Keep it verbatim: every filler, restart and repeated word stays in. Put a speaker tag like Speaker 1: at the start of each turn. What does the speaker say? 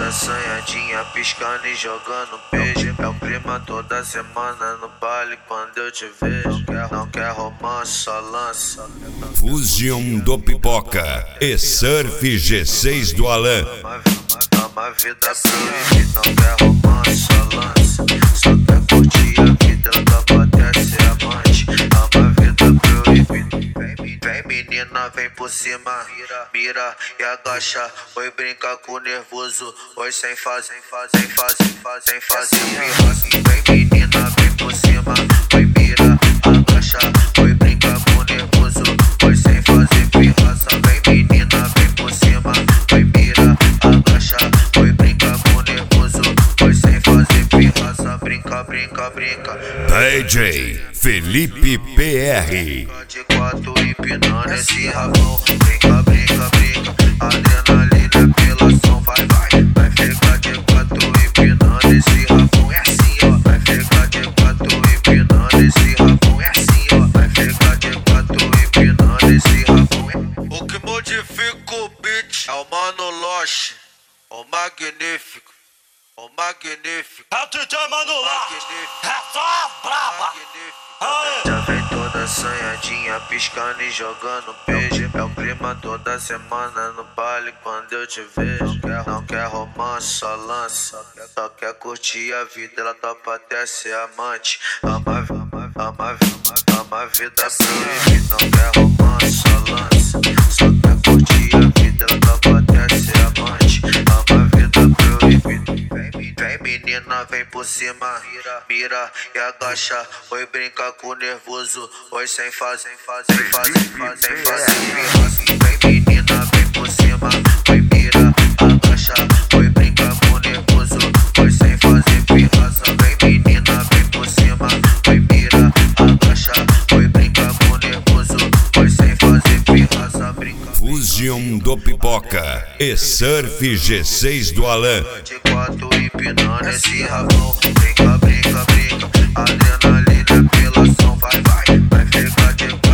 Speaker 1: toda assanhadinha, piscando e jogando beijo. É o clima toda semana no baile quando eu te vejo. Não quer romance, só lança.
Speaker 2: Fusion do Pipoca e Surf G seis do Alan.
Speaker 1: Ama a vida proibida, não quer romance, só lança. Só quer curtir a vida, ela tá pra ser amante. Ama a vida proibida. Vem, vem menina, vem por cima, mira e agacha. Oi, brinca com nervoso, oi sem fazer, sem fazer, sem fazer, sem fazer pirra. Vem menina, vem por cima, oi mira, agacha. Oi, brinca com nervoso, oi sem fazer pirraça. Vem menina, vem por cima, oi mira, agacha. Oi, brinca com nervoso, oi sem fazer pirraça. Brinca, brinca, brinca.
Speaker 2: D J Felipe P R.
Speaker 1: De quatro empinando esse rabão. Brinca, brinca, brinca. Adrenalina pela som, vai, vai. Vai ficar de quatro empinando esse rabão. É assim, ó. Vai ficar de quatro empinando esse rabão. É assim, ó. Vai ficar de quatro empinando esse rabão. O que modifica o beat é o Mano Loche, o magnífico, o magnífico.
Speaker 3: É o D J Mano Loche, é só a braba.
Speaker 1: Já vem toda assanhadinha, piscando e jogando beijo. É o clima toda semana no baile quando eu te vejo. Não quer romance, só lança. Só quer curtir a vida, ela topa até ser amante. Ama, ama, ama, ama a vida proibida, não quer romance, só lança. Só quer curtir a vida, ela topa até ser amante. Ama a vida proibida. Vem menina, vem por cima, mira e agacha. Oi, brinca com nervoso, oi sem fazer, sem fazer, sem fazer, sem fazer pirraça. Vem menina, vem por cima, oi mira, agacha. Oi, brinca com nervoso, oi sem fazer pirraça. Vem menina, vem por cima, oi mira, agacha. Oi, brinca com nervoso, oi sem fazer pirraça. Brinca.
Speaker 2: Fusion do Pipoca e Surf G seis do Alan.
Speaker 1: De quatro empinando esse rabão. Brinca, brinca, brinca. Adrenalina pela som, vai, vai. Vai ficar de